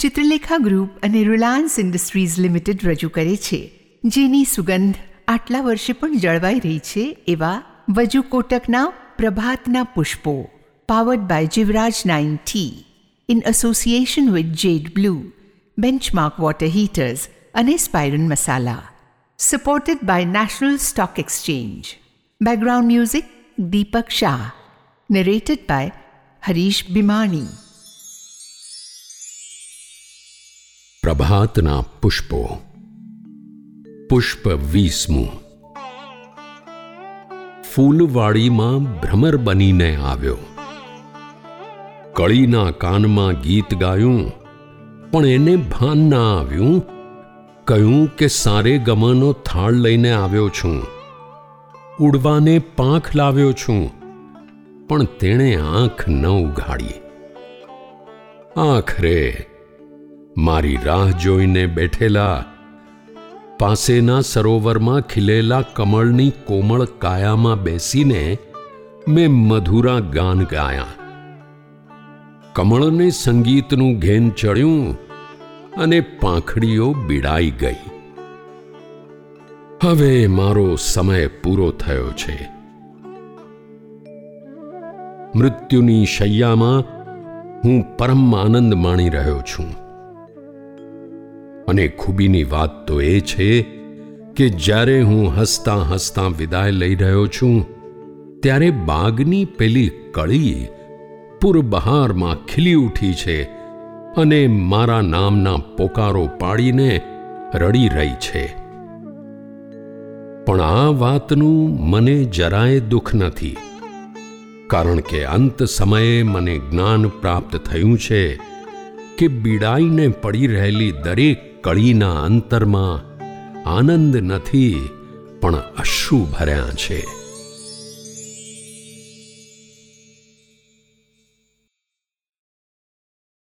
Chitralekha group અને Reliance Industries Limited રજૂ કરે છે, જેની સુગંધ આટલા વર્ષે પણ જળવાઈ રહી છે એવા વજુ કોટકના પ્રભાતના પુષ્પો, powered by Jivraj 9T, in association with Jade Blue, benchmark water heaters અને સ્પાયરન મસાલા. Supported by National Stock Exchange. Background music Deepak Shah. Narrated by Harish Bhimani. પ્રભાતના પુષ્પો. પુષ્પ 20મું. ફૂલવાડીમાં ભ્રમર બનીને આવ્યો. કળીના કાનમાં ગીત ગાયું, પણ એને ભાન ના આવ્યું. કહ્યું કે સારે ગમાનો થાળ લઈને આવ્યો છું, ઉડવાને પાંખ લાવ્યો છું, પણ તેણે આંખ ન ઉઘાડી. આખરે મારી રાહ જોઈને બેઠેલા પાસેના સરોવરમાં ખીલેલા કમળની કોમળ કાયામાં બેસીને મેં મધુરા ગાન ગાયા. કમળને સંગીતનું ઘેન ચડ્યું અને પાંખડીઓ બીડાઈ ગઈ. હવે મારો સમય પૂરો થયો છે. મૃત્યુની શૈયામાં હું પરમ આનંદ માણી રહ્યો છું. અને ખૂબીની વાત તો એ છે કે જ્યારે હું હસતા હસતા વિદાય લઈ રહ્યો છું, ત્યારે બાગની પેલી કળી પૂરબહારમાં ખીલી ઉઠી છે અને મારા નામના પોકારો પાડીને રડી રહી છે. પણ આ વાતનું મને જરાય દુઃખ નથી, કારણ કે અંત સમયે મને જ્ઞાન પ્રાપ્ત થયું છે કે બીડાઈને પડી રહેલી દરેક કળીના અંતરમાં આનંદ નથી, પણ અશ્રુ ભર્યા છે.